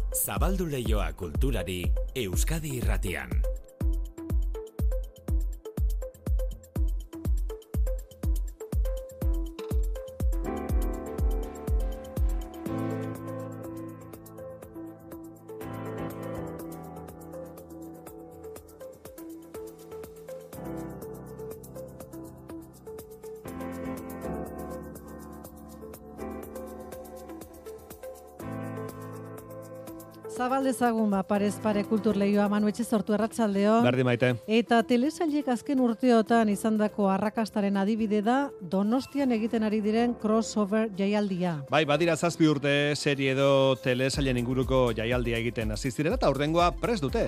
Zabaldu leioa kulturari Euskadi Irratian. Zabaldezagun parez pare kultur leioa Manu Etxe sortu arratsaldeo. Berdi maite. Eta telesailek azken urteotan izandako arrakastaren adibide da Donostian egiten ari diren crossover jaialdia. Bai, badira 7 urte serie edo telesailen inguruko jaialdia egiten hasi ziren eta aurtengoa prest dute.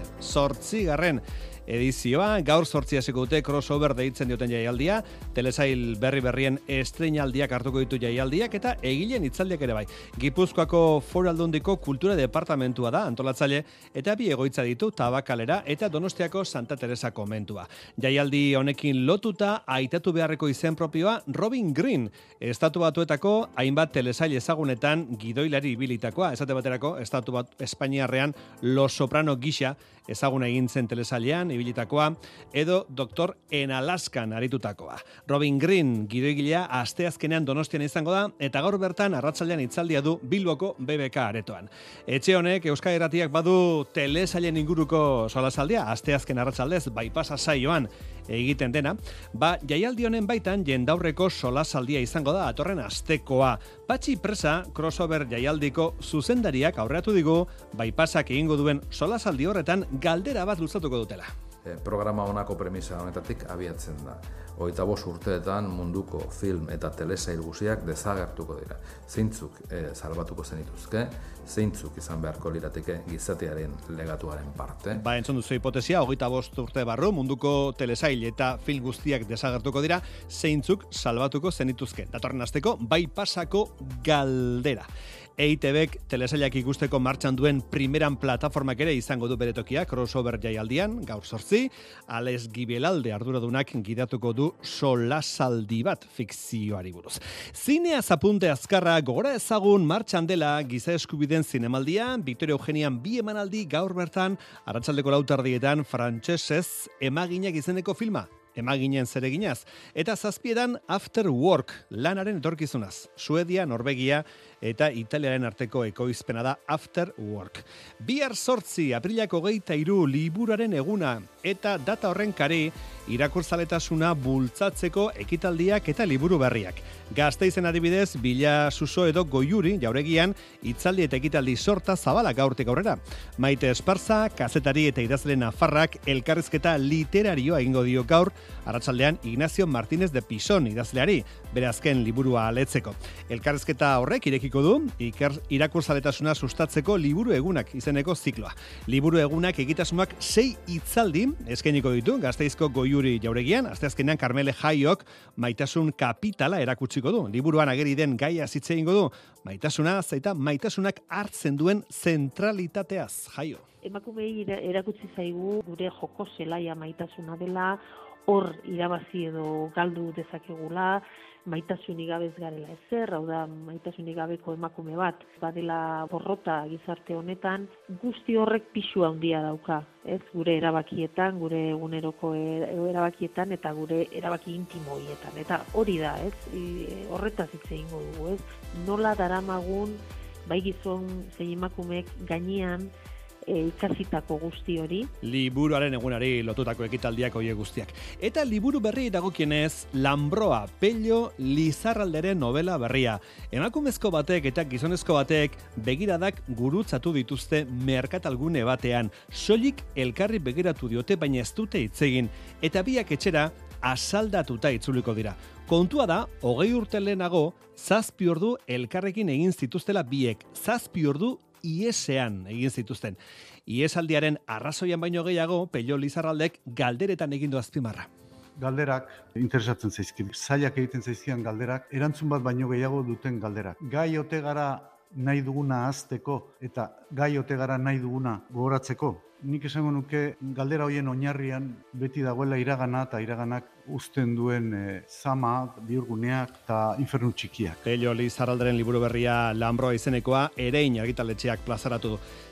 8. edizioa, gaur 8 hasiko dute crossover deitzen dioten jaialdia, telesail berrien estreinaldiak hartuko ditu jaialdiak eta egileen hitzaldiak ere bai. Gipuzkoako Foru Aldundiko Kultura Departamentua da antolatzaile eta bi egoitza ditu Tabakalera eta Donostiako Santa Teresa komentua. Jaialdi honekin lotuta aitatu beharreko izen propioa Robin Green, Estatu Batuetako hainbat telesail ezagunetan gidoilari ibilitakoa, esate baterako Estatu Bat Espainiarrean Los Soprano gisa ezaguna egin zen telesailean ibilitakoa edo Doktor en Alaskan aritutakoa. Robin Green gidoigilea asteazkenean Donostian izango da eta gaur bertan arratsaldean hitzaldia du Bilboko BBK aretoan. Etxe honek Euskadi Irratiak badu telesailen inguruko solasaldia asteazken arratsaldez Baipasa saioan egiten dena, jaialdi honen baitan jendaurreko solasaldia izango da atorren astekoa. Patxi Presa crossover jaialdiko zuzendariak aurreatu digu Baipasak egingo duen solasaldi horretan galdera bat luzatuko dutela. Programa honako premisa honetatik abiatzen da. 25 urteetan munduko film eta telesail guztiak desagertuko dira. Zeintzuk salbatuko zenituzke, zeintzuk izan beharko lirateke gizatearen legatuaren parte. Entzun duzu hipotesia, 25 urte barru munduko telesail eta film guztiak desagertuko dira, zeintzuk salbatuko zenituzke. Datorren asteko Baipasako galdera. EITBek telesailak ikusteko martxan duen primeran plataformak ere izango du bere tokia crossover jaialdian, gaur 8, Alex Gibelalde arduradunak gidatuko du solasaldi bat fikzioari buruz. Zinea zapunte azkarra gogora ezagun martxan dela giza eskubideen zinemaldia, Victoria Eugenian 2 emanaldi gaur bertan, arratsaldeko 4 frantsesez Emaginak izeneko filma. Emaginen zereginaz, eta 7 After Work, lanaren etorkizunaz. Suedia, Norvegia eta Italiaren arteko ekoizpena da After Work. Bihar 8, aprilako 23 liburuaren eguna, eta data horren kari irakurzaletasuna bultzatzeko ekitaldiak eta liburu berriak. Gasteizen adibidez, Bila Suso edo Goiuri, jauregian, hitzaldi eta ekitaldi sorta zabala gaurtik aurrera. Maite Esparza, kazetari eta idazle nafarrak elkarrizketa literarioa egingo dio gaur, arratsaldean Ignacio Martínez de Pison idazleari, bere azken liburua aletzeko. Elkarrizketa horrek irekiko du, irakurzaletasuna sustatzeko liburu egunak izeneko zikloa. Liburu egunak egitasmoak 6 hitzaldi eskainiko ditu Gasteizko Goiuri jauregian, asteazkenean Karmele Jaiok maitasun kapitala erakutsiko du. Liburuan ageri den gaia hitz egingo du, maitasunaz eta maitasunak hartzen duen zentralitateaz. Jaio. Emakumei erakutsi zaigu gure joko zelaia maitasuna dela, hor irabazi edo galdu dezakegula, maitasunik gabe ez garela ezer, hau da maitasunik gabeko emakume bat, badela borrota gizarte honetan, guzti horrek pisu handia dauka, ez gure erabakietan, gure eguneroko erabakietan eta gure erabaki intimo horietan. Eta hori da, ez, horretaz hitz egingo dugu, ez, nola daramagun bai gizon zein emakumeek gainean ikasitako guzti hori. Liburuaren egunari lotutako ekitaldiak hoiek guztiak. Eta liburu berri dagokienez, Lambroa, Pello Lizarralderen novela berria. Emakumezko batek eta gizonezko batek begiradak gurutzatu dituzte merkatalgune batean. Soilik elkarri begiratu diote, baina ez dute hitz egin. Eta biak etxera asaldatuta itzuliko dira. Kontua da, 20 urte lehenago, 7 ordu elkarrekin egin zituztela biek. 7 ordu iesean egin zituzten. Iesaldiaren arrazoian baino gehiago, Pello Lizarraldek galderetan egin du azpimarra. Galderak interesatzen zaizkit, zailak egiten zaizkian galderak, erantzun bat baino gehiago duten galderak. Gai ote gara nahi duguna hazteko eta gai ote gara nahi duguna gogoratzeko. Nik esango nuke galdera hoien oinarrian beti dagoela iragana eta iraganak uzten duen zama, bihurguneak eta infernu txikiak. Pello Lizarralderen liburu berria Lambroa izenekoa Erein argitaletxeak plazaratu du.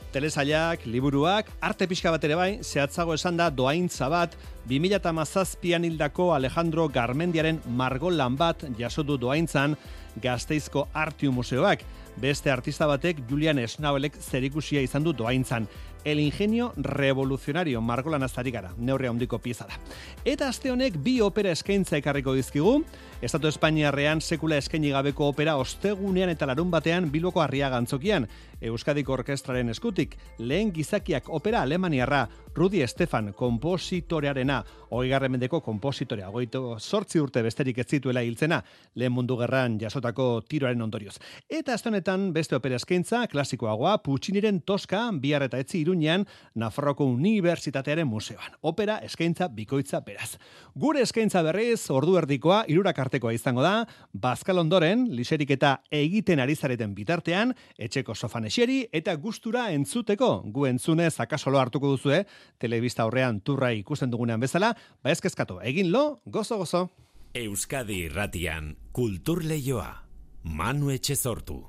Telesailak, liburuak, arte pixka bat ere bai, zehatzago esan da doaintza bat, 2017an hildako Alejandro Garmendiaren margolan bat jasotu doaintzan Gasteizko Artiu Museoak. Beste artista batek Julian Schnabelek zerikusia izan du doaintzan. El ingenio revolucionario margolan aztari gara, neurri handiko pieza da. Eta aste honek bi opera eskaintza ekarriko dizkigu. Estatu Espainiarrean sekula eskaini gabeko opera ostegunean eta larun batean Bilboko Arriaga antzokian. Euskadiko Orkestraren eskutik, lehen gizakiak opera alemaniarra, Rudi Estefan konpositorearena, 20. mendeko konpositorea, 28 urte besterik ez zituela hiltzena, lehen mundu gerran jasotako tiroaren ondorioz. Eta aste honetan beste opera eskaintza, klasikoagoa, Pucciniren Toska, bihar eta etzi Iruñean, Nafarroako Unibertsitatearen museoan. Opera eskaintza bikoitza beraz. Gure eskaintza berriz, ordu erdikoa, 3 artekoa izango da, bazkal ondoren, liserik eta egiten ari zareten bitartean, etxeko sofan eseri eta gustura entzuteko. Gu entzunez akasolo hartuko duzue, telebista aurrean turra ikusten dugunean bezala, ba ez kezkatu, egin lo, gozo. Euskadi Irratian, Kultur Leioa, Manu Etxezortu.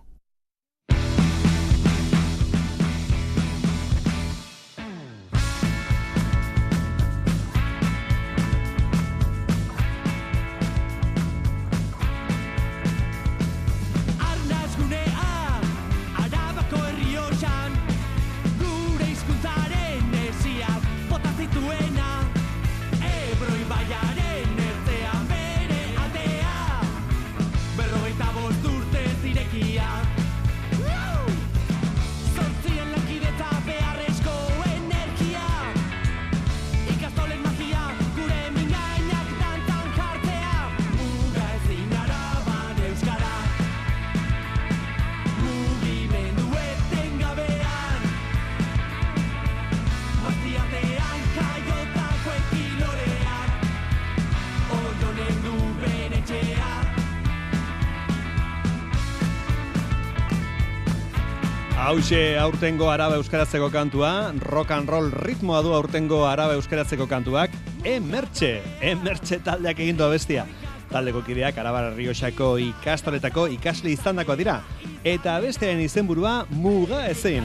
Hauxe aurtengo araba euskaratzeko kantua, rock and roll ritmoa du aurtengo araba euskaratzeko kantuak, emertxe taldeak egin du abestia. Taldeko kideak Arabar Errioxako ikastoletako ikasle izandako dira. Eta bestearen izenburua Muga Ezin.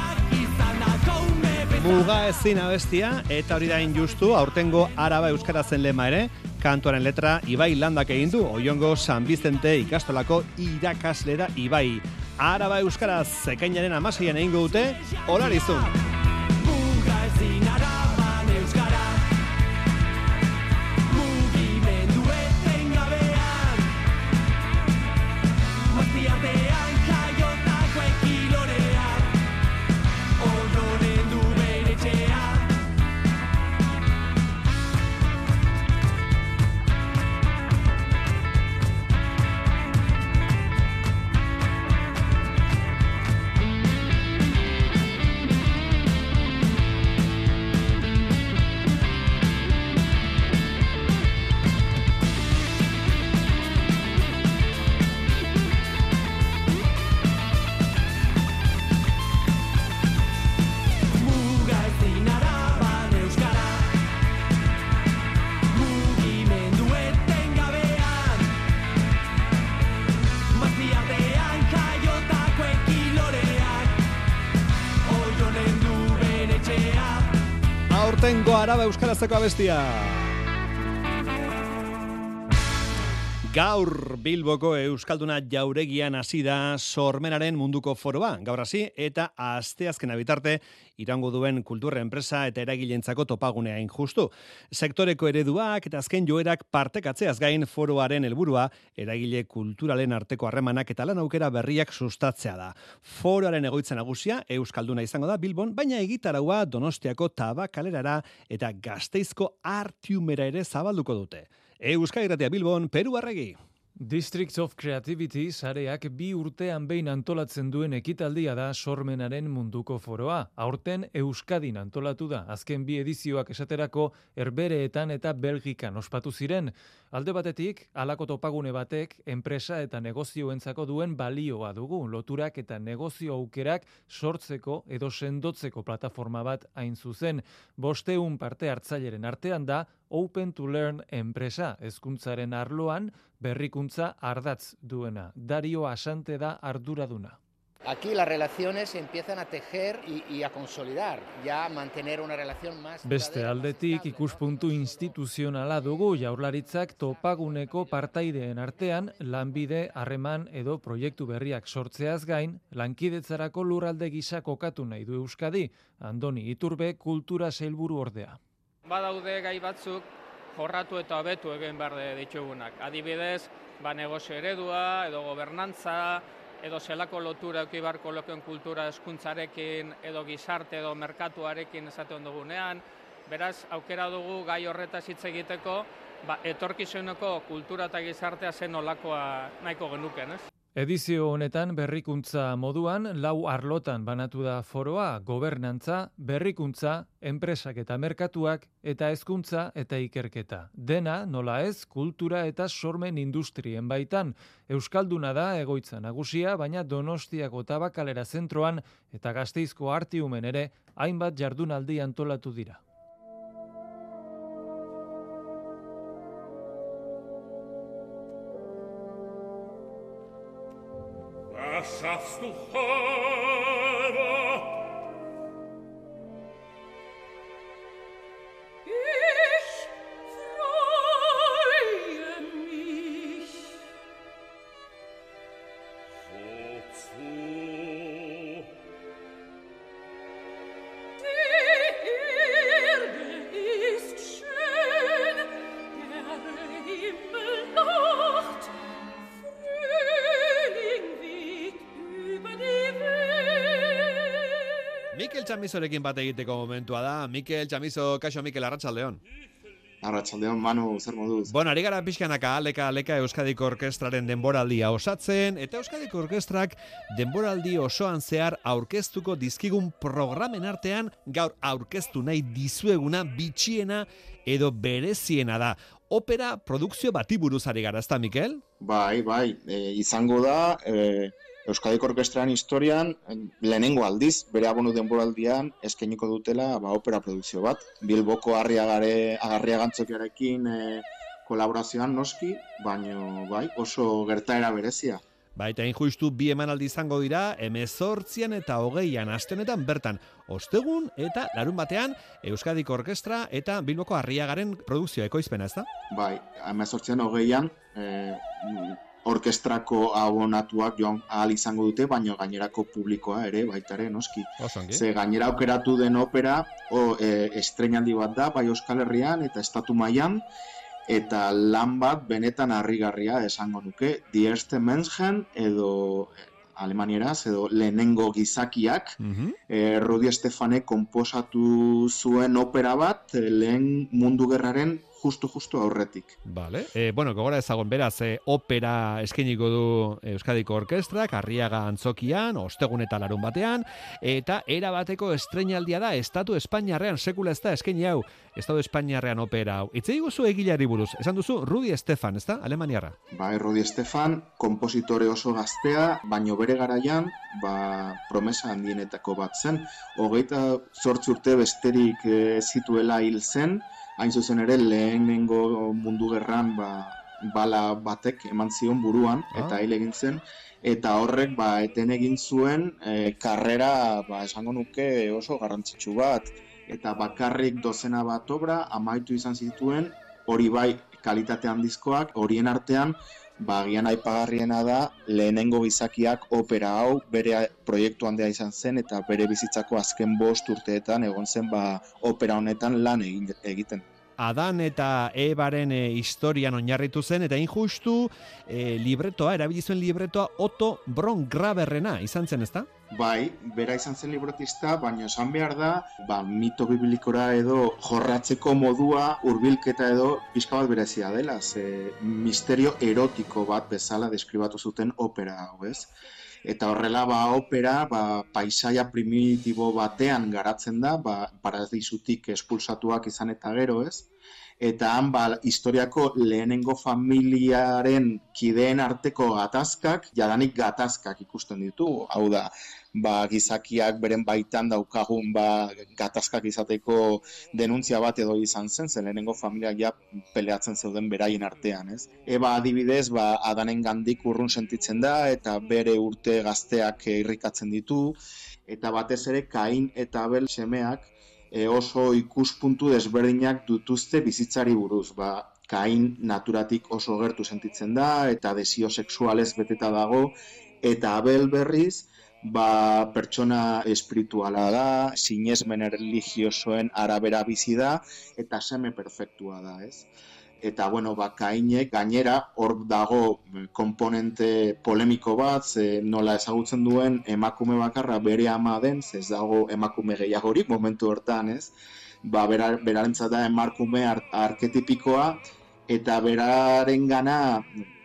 Muga Ezin abestia, eta hori da injustu, aurtengo araba euskaratzen lema ere, kantuaren letra Ibai Landak egin du, Oiongo San Bizente ikastolako irakasle da Ibai. Araba euskaraz ekainaren 16an egingo dute, Olarizun. Muga ezin araban euskara, mugimendu etengabean, maztiartean jaiotako ekiloreak, oionen du bere etxea. Aurtengo araba euskarazeko abestia. Gaur Bilboko Euskalduna jauregian hasi da Sormenaren munduko foroa. Gaur hasi eta asteazkena bitarte iraungo duen kultura enpresa eta eragilentzako topagunea justu. Sektoreko ereduak eta azken joerak partekatzeaz gain foroaren helburua eragile kulturalen arteko harremanak eta lan aukera berriak sustatzea da. Foroaren egoitza nagusia Euskalduna izango da Bilbon, baina egitaraua Donostiako Tabakalerara eta Gasteizko Artiumera ere zabalduko dute. Euskadi Irratia Bilbon, Peru Arregi. Districts of Creativity sareak 2 urtean behin antolatzen duen ekitaldia da Sormenaren munduko foroa. Aurten Euskadin antolatu da. Azken 2 edizioak esaterako Herbehereetan eta Belgikan ospatu ziren. Alde batetik, halako topagune batek enpresa eta negozioentzako duen balioa dugu. Loturak eta negozio aukerak sortzeko edo sendotzeko plataforma bat hain zuzen. 500 parte hartzaileren artean da Open to Learn enpresa, hezkuntzaren arloan berrikuntza ardatz duena. Dario Asante da arduraduna. Aquí las relaciones se empiezan a tejer y a consolidar, ya mantener una relación más... Beste aldetik ikuspuntu instituzionala dugu Jaurlaritzak topaguneko partaideen artean lanbide, harreman edo proiektu berriak sortzeaz gain, lankidetzarako lurralde gisa kokatu nahi du Euskadi, Andoni Iturbe kultura sailburu ordea. Badaude gai batzuk jorratu eta hobetu egin behar ditugunak. Adibidez, negozio eredua edo gobernantza, edo zelako lotura eduki beharko lukeen kultura hezkuntzarekin, edo gizarte edo merkatuarekin esaten dugunean. Beraz, aukera dugu gai horretaz hitz egiteko, etorkizuneko kultura eta gizartea zen nolakoa nahiko genuken, ez? Edizio honetan berrikuntza moduan 4 arlotan banatu da foroa, gobernantza, berrikuntza, enpresak eta merkatuak, eta hezkuntza eta ikerketa. Dena, nola ez, kultura eta sormen industrien baitan. Euskalduna da egoitza nagusia, baina Donostiako Tabakalera zentroan eta Gasteizko Artiumen ere hainbat jardunaldi antolatu dira. Was schaffst du heute? Ich freue mich. Wozu? Die Erde ist schön, der Himmel lacht. Mikel Chamizorekin bat egiteko momentua da. Mikel Chamizo, kaixo Mikel, arratsaldeon. Arratsaldeon, Manu, zer moduz? Bueno, ari gara pixkanaka aleka Euskadiko Orkestraren denboraldia osatzen, eta Euskadiko Orkestrak denboraldi osoan zehar aurkeztuko dizkigun programen artean gaur aurkeztu nahi dizueguna bitxiena edo bereziena da. Opera produkzio bati buruz ari gara, ezta, Mikel? Bai, izango da Euskadiko Orkestraren historian lehenengo aldiz, bere abonu denboraldian eskainiko dutela opera produkzio bat. Bilboko Agarriagantzokiarekin kolaborazioan noski, baina bai, oso gertaera berezia. Baita injustu 2 emanaldi izango dira, 18 eta 20 astenetan bertan. Ostegun eta larun batean Euskadiko Orkestra eta Bilboko Arriagaren produkzioa ekoizpena, ezta? Bai, 18 20 orkestrako abonatuak joan ahal izango dute, baina gainerako publikoa ere, baitare, noski. Ze gainera aukeratu den opera, estreinaldi bat da, bai Euskal Herrian eta estatu mailan, eta lan bat benetan harrigarria esango nuke, Die erste Menschen edo alemanieraz, edo lehenengo gizakiak, Rudi Stefanek konposatu zuen opera bat, lehen mundu gerraren justu aurretik. Vale. Gogora ezagun beraz, opera eskainiko du Euskadiko Orkestrak, Arriaga Antzokian, ostegun eta larun batean, eta era bateko estreinaldia da, Estatu Espainiarrean, sekula ez da eskaini hau, Estatu Espainiarrean opera hau. Itzei guzu egilari buruz, esan duzu Rudi Stefan, ez da, alemaniarra? Bai, Rudi Stefan, kompositore oso gaztea, baino bere garaian, promesa handienetako bat zen, 28 urte besterik zituela hil zen, hain zuzen ere lehenengo mundu gerran bala batek eman zion buruan, eta hil egin zen, eta horrek eten egin zuen karrera esango nuke oso garrantzitsu bat, eta bakarrik dozena bat obra amaitu izan zituen, hori bai kalitate handizkoak, horien artean agian aipagarriena da lehenengo gizakiak opera hau bere proiektu handea izan zen eta bere bizitzako azken 5 urteetan egon zen opera honetan lan egiten. Adan eta Ebaren historian oinarritu zen, eta injustu erabili zuen libretoa Otto Brongraberrena izan zen, ezta? Bai, bera izan zen librotista, baina esan behar da, mito biblikora edo jorratzeko modua hurbilketa edo pixka bat berezia dela, misterio erotiko bat bezala deskribatu zuten opera hau, ez? Eta horrela opera paisaia primitibo batean garatzen da, paradisutik espulsatuak izan eta gero, ez? eta han historiako lehenengo familiaren kideen arteko gatazkak, jadanik gatazkak ikusten ditu, hau da, gizakiak beren baitan daukagun gatazkak izateko denuntzia bat edo izan zen lehenengo familiak ja peleatzen zeuden beraien artean, ez? Eba adibidez, Adanen gandik urrun sentitzen da eta bere urte gazteak irrikatzen ditu, eta batez ere Kain eta Abel semeak oso ikuspuntu desberdinak dituzte bizitzari buruz. Kain naturatik oso gertu sentitzen da eta desio sexualez beteta dago, eta Abel berriz pertsona espirituala da, sinesmen religiosoen arabera bizi da, eta seme perfektua da, ez? Eta, Kainek gainera hor dago komponente polemiko bat, nola ezagutzen duen emakume bakarra bere ama den, ez dago emakume gehiagorik momentu hortan, ez? Berarentzat da emakume arketipikoa, eta berarengana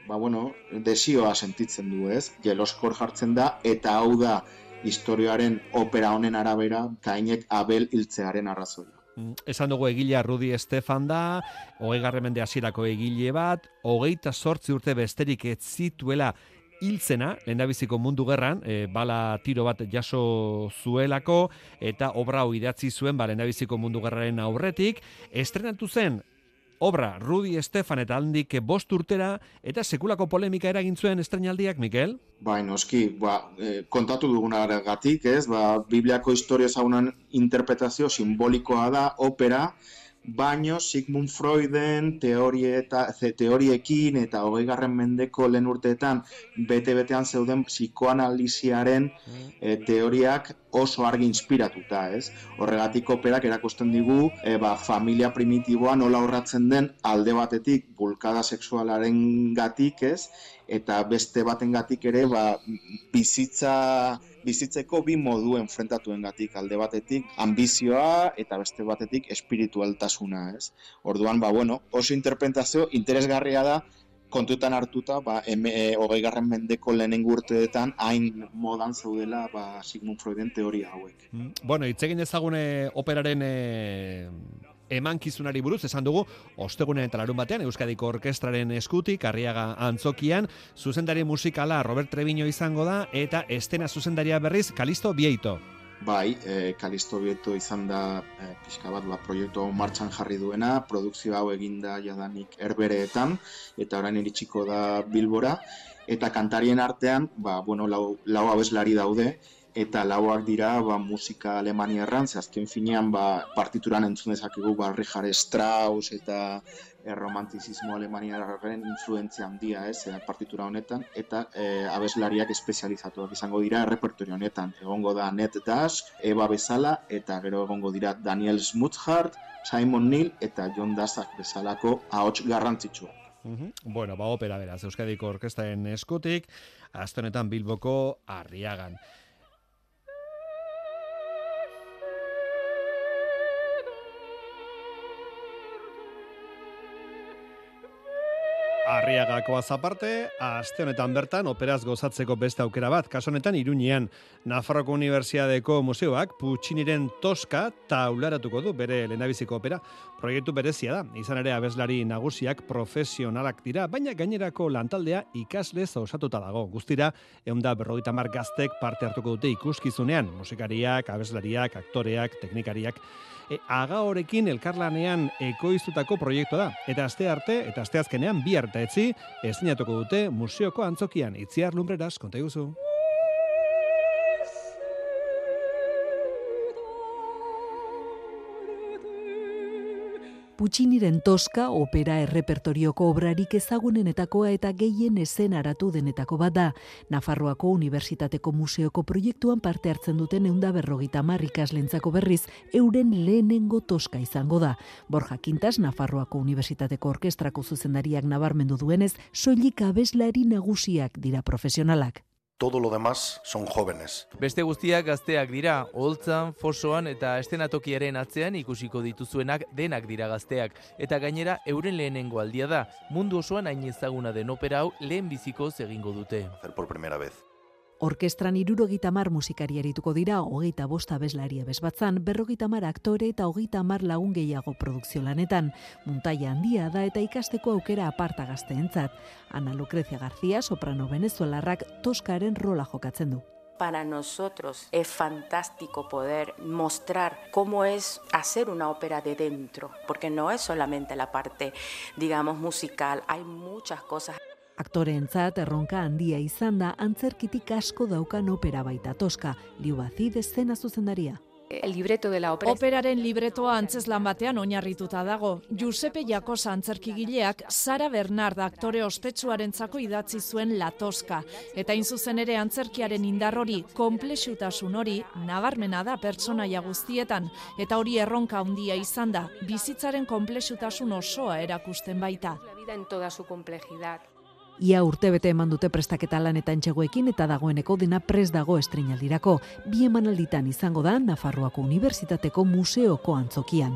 desioa sentitzen du, ez? Jeloskor jartzen da, eta hau da historioaren opera honen arabera Kainek Abel hiltzearen arrazoia. Esan dugu egilea Rudi Stefan da, 20. mende hasierako egile bat, 28 urte besterik ez zituela hiltzena, lehendabiziko mundu gerran, bala tiro bat jaso zuelako, eta obra hau idatzi zuen lehendabiziko mundu gerraren aurretik, estrenatu zen obra Rudi Stefan eta handik 5 urtera, eta sekulako polemika eragin zuen estrenaldiak, Mikel? Noski, kontatu dugunagatik, ez? Bibliako historia ezagunen interpretazio simbolikoa da opera, baino Sigmund Freuden teoriekin eta 20. mendeko lehen urteetan bete-betean zeuden psikoanalisiaren teoriak oso argi inspiratuta, ez? Horregatik operak erakusten digu familia primitiboa nola horratzen den alde batetik bulkada sexualaren gatik, ez? Eta beste baten gatik ere bizitzeko bi modu enfrentatuen gatik, alde batetik ambizioa eta beste batetik espiritualtasuna, ez? Orduan, oso interpretazio interesgarria da, kontutan hartuta, 20. mendeko lehenengo urteetan hain modan zeudela Sigmund Freuden teoria hauek. Hitz egin ezagune operaren emankizunari buruz, esan dugu, ostegunen eta larun batean, Euskadiko Orkestraren eskutik, Arriaga Antzokian, zuzendari musikala Robert Treviño izango da, eta estena zuzendaria berriz, Kalisto Bieito. Kalisto Bieito izan da pixka bat proiektu martxan jarri duena, produkzio hau eginda jadanik Herbereetan, eta orain iritsiko da Bilbora, eta kantarien artean, lau abeslari daude, eta lauak dira musika alemaniarran, azken finean partituran entzun dezakegu Richard Strauss eta romantizismo alemaniarren influentzia handia, partitura honetan, eta abeslariak espezializatuak izango dira repertorio honetan. Egongo da Ned Dash, Eva Bezala, eta gero egongo dira Daniel Smutshardt, Simon Neil eta John Dassak bezalako ahots garrantzitsua. Opera beraz, Euskadiko Orkestraren eskutik, aste honetan Bilboko Arriagan. Arriagakoaz aparte, aste honetan bertan operaz gozatzeko beste aukera bat, kaso honetan Iruñean, Nafarroko Unibertsitateko museoak Pucciniren Toska taularatuko du bere lehendabiziko opera. Proiektu berezia da, izan ere abeslari nagusiak profesionalak dira, baina gainerako lantaldea ikaslez osatuta dago. Guztira, 150 gaztek parte hartuko dute ikuskizunean, musikariak, abeslariak, aktoreak, teknikariak. Agaorekin elkarlanean ekoiztutako proiektua da. Eta aste arte, eta aste azkenean bihar eta etzi, ezinatuko dute museoko antzokian. Itziar Lumbreras, konta iguzu. Pucciniren Toska opera errepertorioko obrarik ezagunenetakoa eta gehien eszenaratu denetako bat da. Nafarroako Unibertsitateko Museoko proiektuan parte hartzen duten 150 ikaslentzako berriz euren lehenengo Toska izango da. Borja Quintas, Nafarroako Unibertsitateko Orkestrako zuzendariak nabarmendu duenez, soilik abeslari nagusiak dira profesionalak. Todo lo demás son jóvenes. Beste guztiak gazteak dira, oholtzan, fosoan eta estenatokiaren atzean ikusiko dituzuenak denak dira gazteak. Eta gainera, euren lehenengo aldia da. Mundu osoan hain ezaguna den opera hau lehen bizikoz egingo dute. Hacer por primera vez. Orkestran 70 musikari arituko dira, 25 abeslari abesbatzan, 50 aktore eta 30 lagun gehiago produkzio lanetan. Muntaia handia da eta ikasteko aukera aparta gazteentzat. Ana Lucrecia García, soprano venezuelarrak Toskaren rola jokatzen du. Para nosotros es fantástico poder mostrar cómo es hacer una ópera de dentro, porque no es solamente la parte, digamos, musical, hay muchas cosas. Aktoreentzat erronka handia izan da antzerkitik asko daukan opera baita Toska, Liu Bazid eszena zuzendaria. El libreto de la ópera. Operaren libretoa antzeslan batean oinarrituta dago. Giuseppe Jacosa antzerkigileak Sara Bernard aktore ospetsuarentzako idatzi zuen La Tosca. Eta hain zuzen ere antzerkiaren indar hori, konplexutasun hori, nabarmena da pertsonaia guztietan. Eta hori erronka handia izan da, bizitzaren konplexutasun osoa erakusten baita. La vida en toda su complejidad. Ia urtebete eman dute prestaketa lanetan txegoekin eta dagoeneko dena prest dago estreinaldirako. 2 emanalditan izango da Nafarroako Unibertsitateko Museoko antzokian.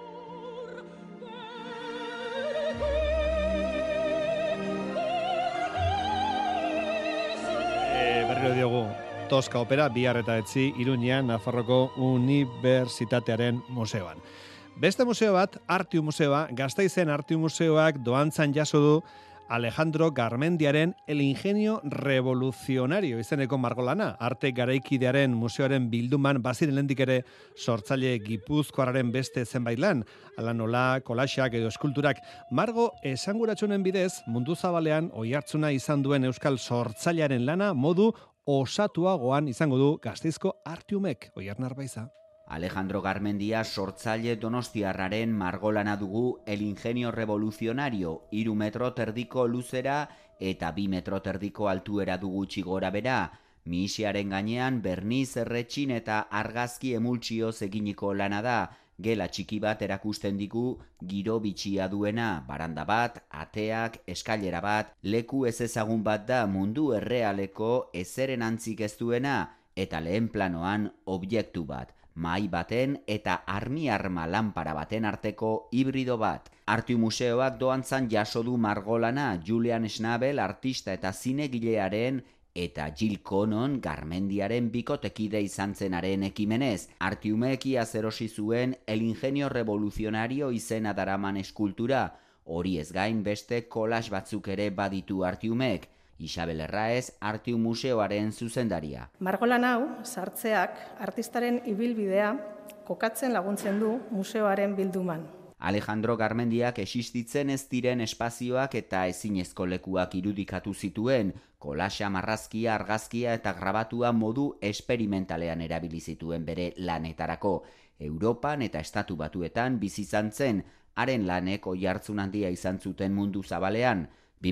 Berriro diogu, Toska opera, bihar eta etzi, Iruñean, Nafarroko Unibertsitatearen museoan. Beste museo bat, Artiu Museoa, Gasteizen Artiu Museoak doantzan jaso du Alejandro Garmendiaren El Ingenio Revolucionario izeneko margolana. Arte garaikidearen museoaren bilduman baziren lehendik ere sortzaile gipuzkoarraren beste zenbait lan. Ala nola, kolaxak edo eskulturak. Margo esanguratsunen bidez, mundu zabalean oihartzuna izan duen euskal sortzailearen lana modu osatuagoan izango du Gasteizko Artiumek. Oiar Narbaiza. Alejandro Garmendia sortzaile donostiarraren margolana dugu El Ingenio Revolucionario, 3 metro terdiko luzera eta 2 metro terdiko altuera dugu txigora bera. Mihisiaren gainean berniz erretxin eta argazki emultsioz eginiko lana da. Gela txiki bat erakusten digu giro bitxia duena, baranda bat, ateak, eskailera bat, leku ez ezagun bat da mundu errealeko ezeren antzik ez duena, eta lehen planoan objektu bat. Mahai baten eta armi-arma lanpara baten arteko hibrido bat. Artiu Museoak doantzan jaso du margolana Julian Schnabel artista eta zinegilearen eta Jill Connon Garmendiaren bikotekide izan zenaren ekimenez. Artiumek iaz erosi zuen El Ingenio Revolucionario izena daraman eskultura. Hori ez gain beste kolax batzuk ere baditu Artiumek. Isabel Erraez, Artiu Museoaren zuzendaria. Margolan hau, sartzeak, artistaren ibilbidea kokatzen laguntzen du museoaren bilduman. Alejandro Garmendiak existitzen ez diren espazioak eta ezinezko lekuak irudikatu zituen, kolaxa, marrazkia, argazkia eta grabatua modu esperimentalean erabili zituen bere lanetarako. Europan eta Estatu Batuetan bizi izan zen, haren lanek oihartzun handia izan zuten mundu zabalean.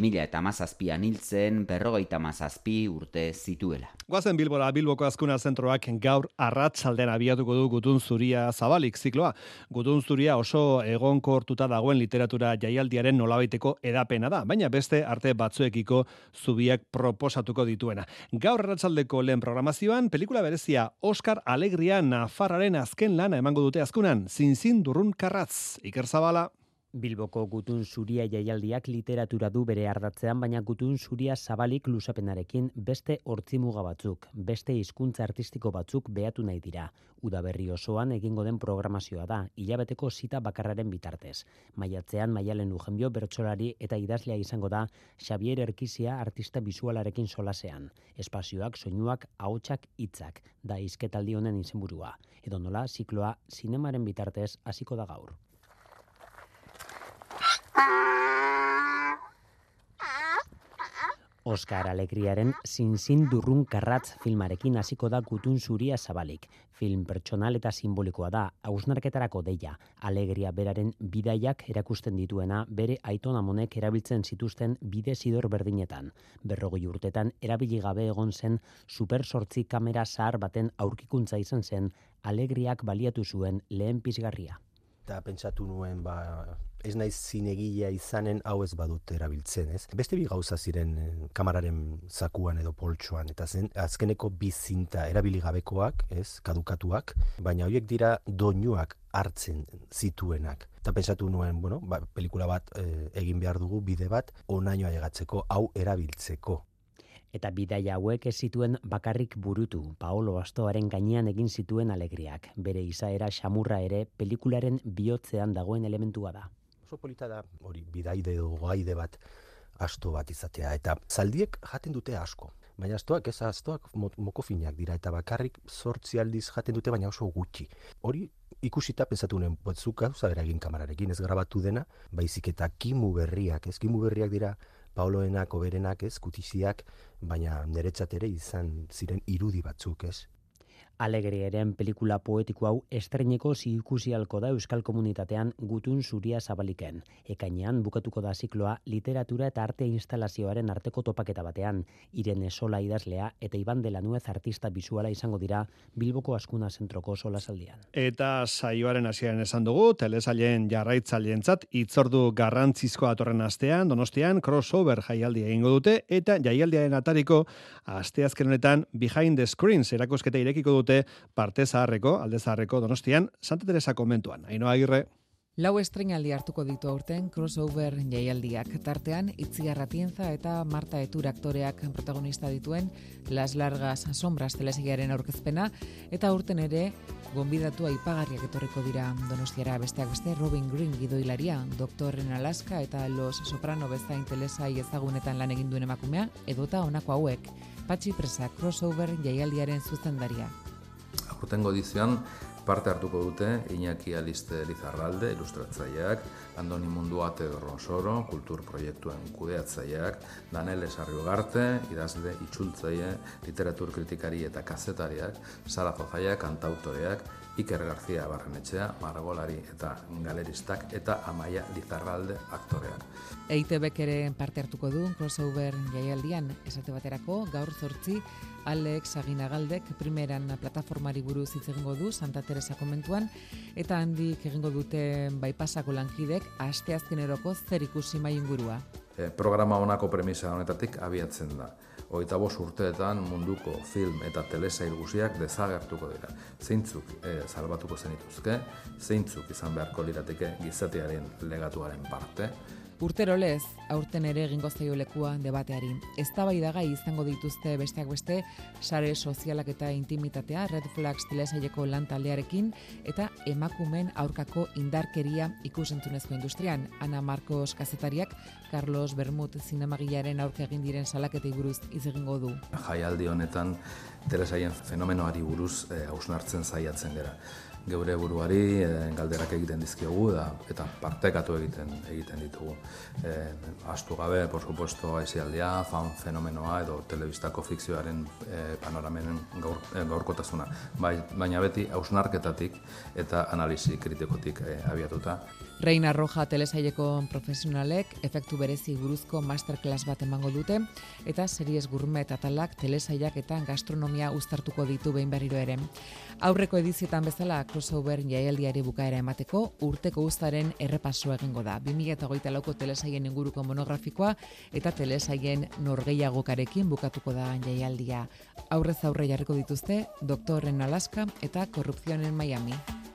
2017an hiltzen 57 urte zituela. Goazen Bilbora, Bilboko Azkuna Zentroak gaur arratsaldean abiatuko du Gutun Zuria Zabalik zikloa. Gutun Zuria oso egonkortuta dagoen literatura jaialdiaren nolabaiteko edapena da, baina beste arte batzuekiko zubiak proposatuko dituena. Gaur arratsaldeko lehen programazioan, pelikula berezia Oskar Alegria Nafarraren azken lana emango dute Azkunan, Zinzin Durrun Karratz, Iker Zabala. Bilboko Gutun Zuria jaialdiak literatura du bere ardatzean, baina Gutun Zuria Zabalik luzapenarekin beste hortzimuga batzuk, beste hizkuntza artistiko batzuk behatu nahi dira. Udaberri osoan egingo den programazioa da, hilabeteko zita bakarraren bitartez. Maiatzean Maialen Lujenbio bertsolari eta idazlea izango da Xavier Erkizia artista bisualarekin solasean. Espazioak, soinuak, ahotsak, hitzak, da hizketaldi honen izenburua. Edo nola, zikloa zinemaren bitartez hasiko da gaur. Oskar Alegriaren Zinzin Durrun Karratz filmarekin hasiko da Gutun Zuria Zabalik. Film pertsonal eta simbolikoa da, hausnarketarako deia. Alegria beraren bidaiak erakusten dituena bere aiton amonek erabiltzen zituzten bide zidor berdinetan. 40 urtetan erabili gabe egon zen super 8 kamera zahar baten aurkikuntza izan zen Alegriak baliatu zuen lehen pizgarria. Eta pentsatu nuen, ez naiz zinegilea izanen hau ez badut erabiltzen, ez? Beste bi gauza ziren kamararen zakuan edo poltsoan, eta zen azkeneko bi zinta erabili gabekoak, ez, kadukatuak, baina horiek dira doinuak hartzen zituenak. Eta pentsatu nuen, pelikula bat egin behar dugu, bide bat, onaino ailegatzeko, hau erabiltzeko. Eta bidaia hauek ez zituen bakarrik burutu, Paolo Astoaren gainean egin zituen alegriak. Bere izaera xamurra ere pelikularen bihotzean dagoen elementua da. Oso polita da, hori, bidaide edo gaide bat, asto bat izatea, eta zaldiek jaten dute asko. Baina astoak mokofinak dira, eta bakarrik 8 aldiz jaten dute, baina oso gutxi. Hori ikusita pensatu nuen, zuk gauza bera egin kamerarekin, ez grabatu dena, baizik eta kimu berriak dira, Paoloenak, oberenak, kutiziak, baina niretzat ere izan ziren irudi batzuk, Alegriaren pelikula poetiko hau estreineko ikusialko da euskal komunitatean Gutun zuria zabaliken. Ekainean bukatuko da zikloa literatura eta arte instalazioaren arteko topaketa batean. Irene Sola idazlea eta Iban de la Nuez artista bisuala izango dira Bilboko Askuna zentroko solasaldian. Eta saioaren hasieran esan dugu, telesailen jarraitzaileentzat hitzordu garrantzizkoa datorren astean, Donostian crossover jaialdia egingo dute eta jaialdiaren atariko asteazken honetan Behind the Screens erakusketa irekiko dute parte zaharreko, alde zaharreko Donostian, Santa Teresa konbentuan. Ainhoa Agirre. 4 estreinaldi hartuko ditu aurten crossover jaialdiak. Tartean, Itziar Atienza eta Marta Etur aktoreak protagonista dituen Las Largas Sombras telesailaren aurkezpena, eta aurten ere gonbidatu aipagarriak etorriko dira Donostiara, besteak beste Robin Green gidoilaria, Doctor en Alaska eta Los Soprano bezain telesai ezagunetan lan egin duen emakumea, edota honako hauek, Patxi Presa crossover jaialdiaren zuzendaria. Aurtengo edizioan parte hartuko dute Iñaki Aliste Lizarralde, ilustratzaileak, Andoni Munduate Dorronsoro, kultur proiektuen kudeatzaileak, Danel Esarriugarte, idazle, itzultzaile, literatur kritikari eta kazetariak, Sara Zozaia, kantautoreak, Iker García Barrenetxea, margolari eta galeristak, eta Amaia Lizarralde aktoreak. EITBek ere parte hartuko du crossover jaialdian, esate baterako, gaur 8 Alex Aginagaldek primeran plataformari buruz hitz egingo du Santa Teresa komentuan, eta handik egingo dute Baipasako lankidek asteazkeneroko zer ikusi mai ingurua. Programa honako premisa honetatik abiatzen da. 25 urteetan munduko film eta telesail guziak desagertuko dira. Zeintzuk salbatuko zenituzke, zeintzuk izan beharko lirateke gizatearen legatuaren parte. Urtero lez, aurten ere egingo zaio lekua debateari. Eztabaidagai izango dituzte besteak beste sare sozialak eta intimitatea Red Flags telesaileko lan taldearekin eta emakumeen aurkako indarkeria ikusentzunezko industrian. Ana Marcos kazetariak Carlos Bermut zinemagilaren aurka egin diren salaketei buruz hitz egingo du. Jaialdi honetan telesailen fenomenoari buruz hausnartzen saiatzen gera. Geure buruari galderak egiten dizkiogu eta partekatu egiten ditugu. Astu gabe, por supuesto, aisialdia, fan fenomenoa edo telebistako fikzioaren panoramen gaurkotasuna. Baina beti hausnarketatik eta analisi kritikotik abiatuta. Reina Roja telesaileko profesionalek efektu berezi buruzko masterclass bat emango dute eta series gourmet atalak telesailak eta gastronomia uztartuko ditu behin berriro ere. Aurreko edizioetan bezala crossover jaialdiari bukaera emateko urteko uztaren errepasoa egingo da. 2024ko telesaien inguruko monografikoa eta telesaien norgehiagokarekin bukatuko da jaialdia. Aurrez aurre jarriko dituzte Doctor en Alaska eta Corrupción en Miami.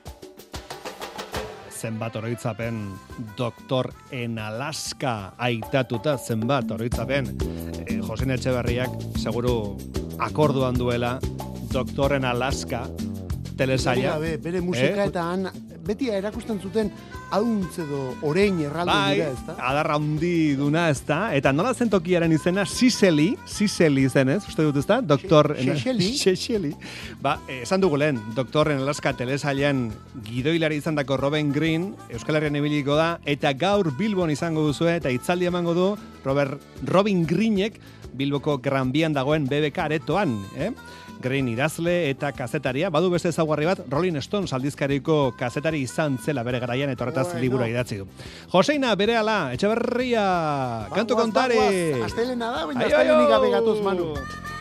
Zenbat oroitzapen Doctor en Alaska aitatuta, zenbat oroitzapen Josen Etxeberriak seguru akorduan duela Doctor en Alaska telesaila. Bere musika eta han beti erakusten zuten hauntz edo orein erraldo dira, ezta? Adarra handi duna, ezta? Eta nola zen tokiaren izena? Siseli zenez, uste dut, ezta? Siseli. Esan dugu lehen, Doctor en Alaska telesailean gidoilari izandako Robin Green, Euskal Herrian ibiliko da, eta gaur Bilbon izango duzue, eta hitzaldi emango du Robin Greenek Bilboko Gran Bian dagoen BBK aretoan, Green idazle eta kazetaria, badu beste ezaugarri bat, Rolling Stones aldizkariko kazetari izan zela bere garaian eta horretaz libura idatzi du. Joseina, berehala, Etxeberria, kantu kontari! Astelena da, baina astelenik gabe gatoz, Manu.